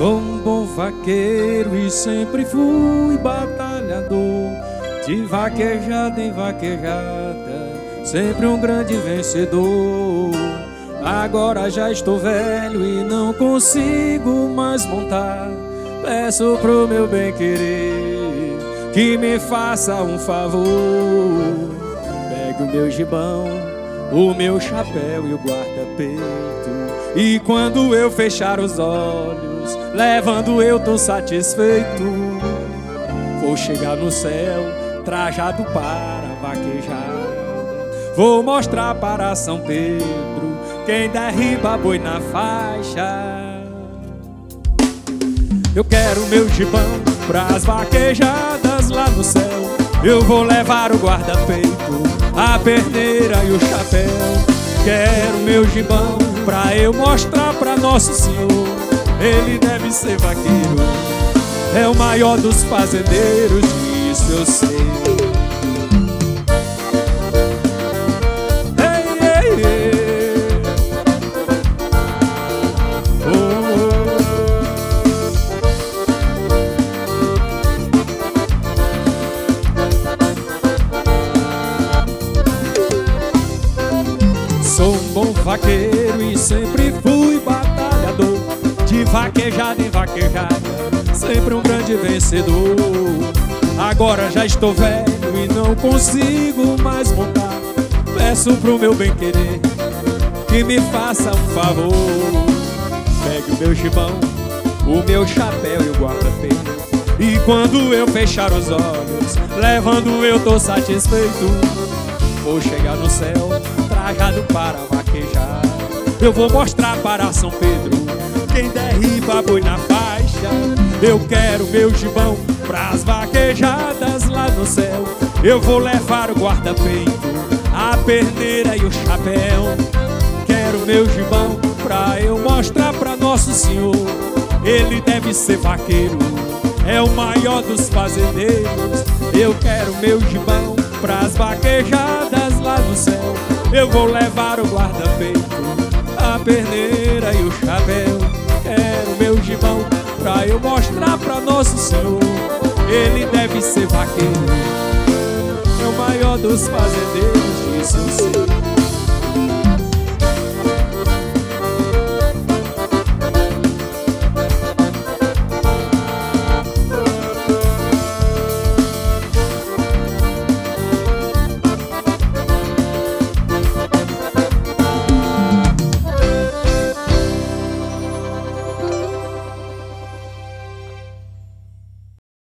Sou um bom vaqueiro e sempre fui batalhador, de vaquejada em vaquejada, sempre um grande vencedor. Agora já estou velho e não consigo mais montar. Peço pro meu bem-querer que me faça um favor. Pegue o meu gibão, o meu chapéu e o guarda-peito, e quando eu fechar os olhos, levando eu tô satisfeito. Vou chegar no céu, trajado para vaquejada. Vou mostrar para São Pedro quem derriba boi na faixa. Eu quero meu gibão pras vaquejadas lá no céu. Eu vou levar o guarda-peito, a perneira e o chapéu. Quero meu gibão pra eu mostrar pra Nosso Senhor. Ele deve ser vaqueiro, é o maior dos fazendeiros, disso eu sei. Ei, ei, ei. Oh, oh. Sou um bom vaqueiro e sempre fui batalhador, de vaquejada em vaquejada, sempre um grande vencedor. Agora já estou velho e não consigo mais montar. Peço pro meu bem-querer que me faça um favor. Pegue o meu gibão, o meu chapéu e o guarda-peito, e quando eu fechar os olhos, levando eu tô satisfeito. Vou chegar no céu, trajado para vaquejar. Eu vou mostrar para São Pedro quem derriba boi na faixa. Eu quero meu gibão pras vaquejadas lá no céu. Eu vou levar o guarda-peito, a perneira e o chapéu. Quero meu gibão pra eu mostrar pra Nosso Senhor. Ele deve ser vaqueiro, é o maior dos fazendeiros. Eu quero meu gibão pras vaquejadas lá no céu. Eu vou levar o guarda-peito, a perneira e o chapéu. Quero meu gibão pra eu mostrar pra Nosso Senhor. Ele deve ser vaqueiro, é o maior dos fazendeiros, disso eu sei.